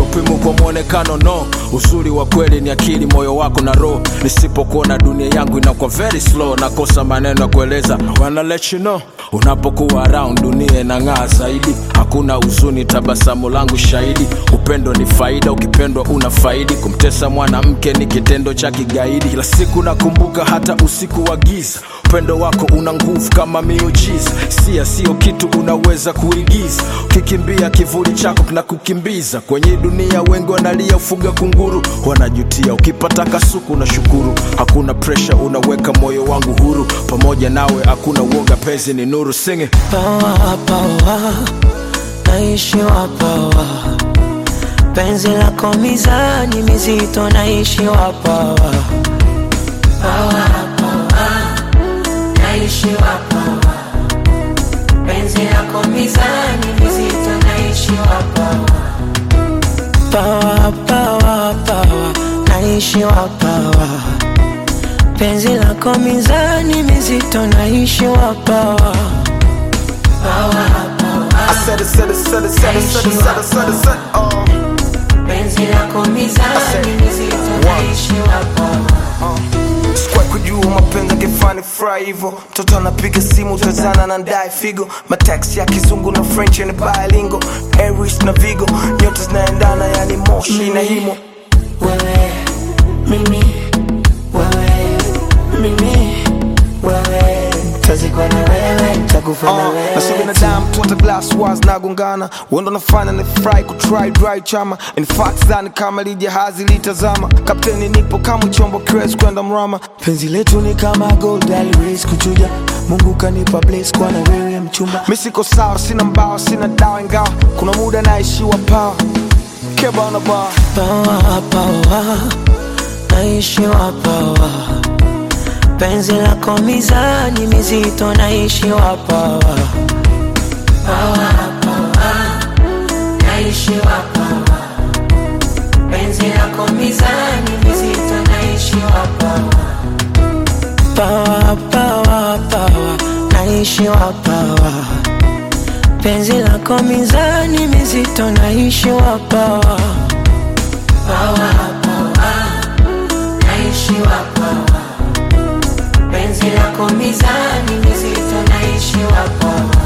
upimo kwa muonekano no. Uzuri wa kweli ni akili, moyo wako na roho. Nisipokuona dunia yangu inakuwa very slow. Nakosa maneno ya kueleza, wanna let you know. Unapokuwa around dunia inang'aa zaidi. Hakuna huzuni, tabasamu langu shahidi. Upendo ni faida, ukipendwa unafaidi. Kumtesa mwanamke ni kitendo cha kigaidi. Kila siku nakumbuka hata usiku wa giza. Upendo wako una nguvu kama miujiza. Sio kitu unaweza kuigiza. Ukikimbia kivuli chako kinakukimbiza. Kwenye dunia wengi wanalia, ufuga kunguru wanajutia. Ukipata kasuku na shukuru. Hakuna pressure, unaweka moyo wangu huru. Pamoja nawe hakuna uoga, penzi ni nuru. Sing it. Power, power, naishi wa power. Penzi lako mizani mizito, naishi wa power. Power, power, naishi wa power. Penzi lako mizani mizito, naishi wa power. Power, power, power, naishi wa power. Penzi lako mizani mizito, naishi wa power. Power, power, I said it, oh. Penzi lako mizani mizito, naishi wa power. Sikuwa kujua mapenzi kifani fry hivyo. Mtoto anapiga simu utazana na ndai figo. Mataxi ya kizungu na French and bilingual. Aries na Vigo, nyota zinaendana yani moshi na himo. Wewe, mimi, wewe, mimi, wewe. Tazikwa na wewe, takufa na wewe. Na sio binadamu tu hata glass wars nagongana. Wendo nafanya ni fry kutry dry chama. In fact zani kama lijahazi litazama. Kapteni nipo kama chombo crazy kwenda mrama. Penzi letu ni kama gold race kuchuja. Mungu kanipa place kwa na wewe mchumba. Mimi siko sawa, sina mbao, sina dawa ingawa kuna muda naishiwa power. Keba on the bar. Power, power, naishi wa power. Penzi lako mizani mizito, naishi wa power. Power, power, naishi wa power. Penzi lako mizani mizito, naishi wa power. Power, power, power, naishi wa power. Penzi lako mizani mizito, naishi wa power. Power, power, naishi wa power. Penzi lako mizani mizito, naishi wa power.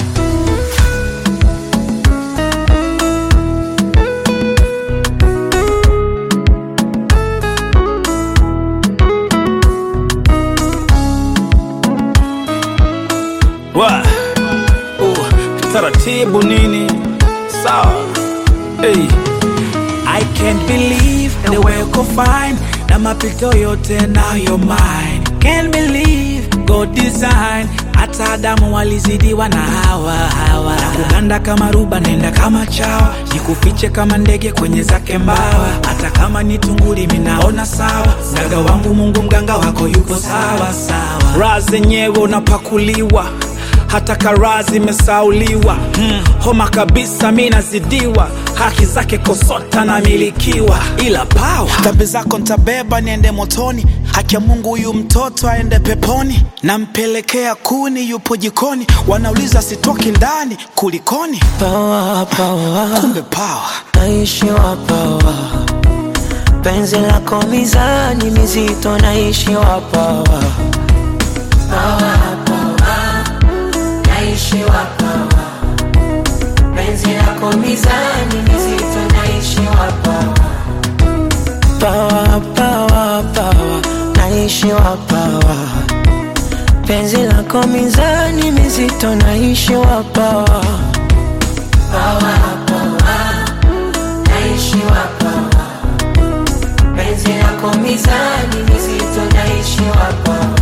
Taratibu nini? Sawa. Hey. I can't believe the way you go fine. Na mapito yote now you're mine. Can't believe God design. Hata Adamu walizidiwa na hawa. Nakuganda kama ruba, nenda kama chawa. Jikufiche kama ndege kwenye zake mbawa. Hata kama ni tunguli minaona sawa. Mganga wangu Mungu mganga wako yuko sawa. Raha zenyewe unapakuliwa. Hata karazi mesauliwa. Homa kabisa mina zidiwa. Haki zake kosota na milikiwa. Ila power, dhambi zako ntabeba niende motoni. Haki ya Mungu huyu mtoto aende peponi. Nampelekea kuni yupo jikoni. Wanauliza sitoki ndani kulikoni. Power, power, kumbe power, naishi wa power. Penzi lako mizani mizito, naishi wa power. Power, power, naishi wa power. Penzi lako mizani mizito, naishi wa power. Power, power, power, naishi wa power. Penzi lako mizani mizito, naishi wa power. Power, power, naishi wa power. Penzi lako mizani mizito, naishi wa power.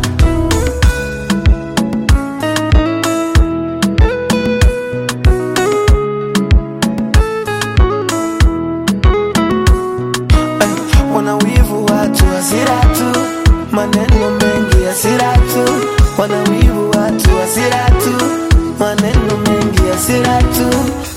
Wanawivu watu hasira tu, maneno mengi hasira tu. Wanawivu watu hasira tu, maneno mengi hasira tu.